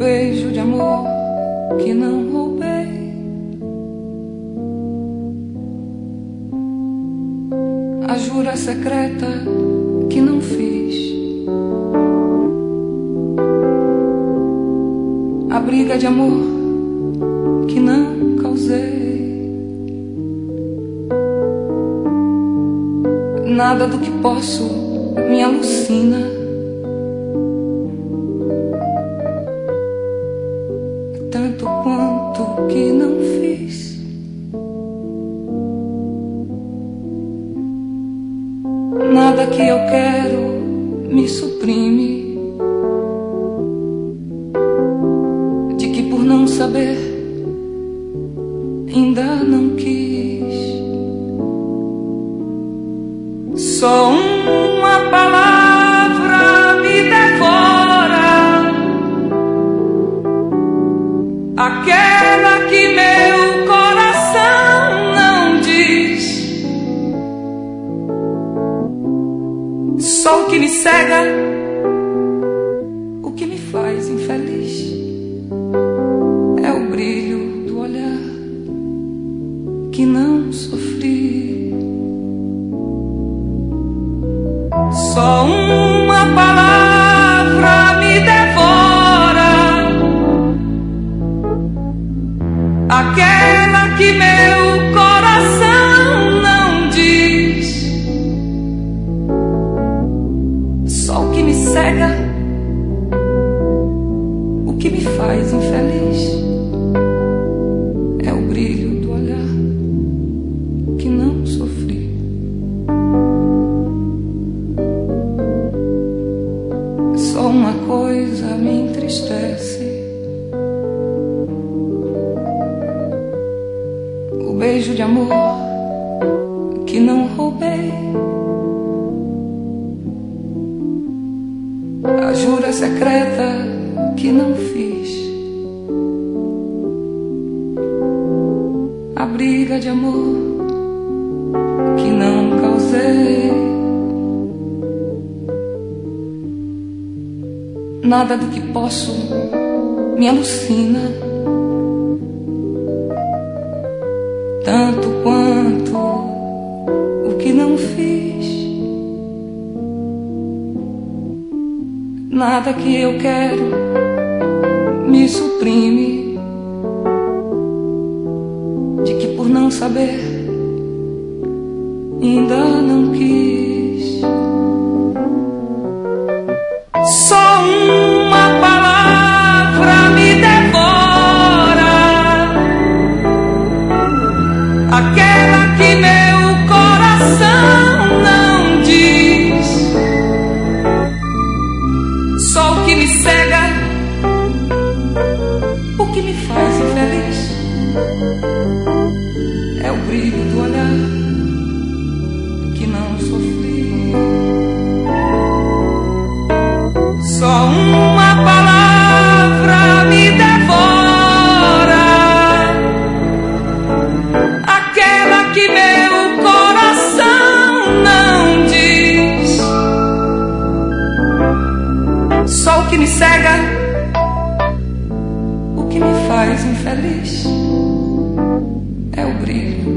beijo de amor que não roubei, a jura secreta que não fiz, a briga de amor que não causei, nada do que posso me alucina, tanto quanto que não fiz. Nada que eu quero me suprime, de que por não saber ainda não quis. Só uma palavra me devora, aquela que meu coração não diz. Só o que me cega, o que me faz infeliz, é o brilho do olhar que não sofri. Só uma palavra me devora, aquela que meu coração não diz. Só o que me cega, o que me faz infeliz, é o brilho do olhar que não sofri. Só uma coisa me entristece, o beijo de amor que não roubei, a jura secreta que não fiz, a briga de amor que não causei, nada do que posso me alucina, tanto quanto o que não fiz. Nada que eu quero me suprime, de que por não saber ainda não quis. Só uma palavra me devora, aquela que meu coração não diz. Só o que me cega, o que me faz infeliz, é o brilho do olhar que não sofri. Só uma palavra me devora, aquela que meu coração não diz. Só o que me cega, o que me faz infeliz, é o brilho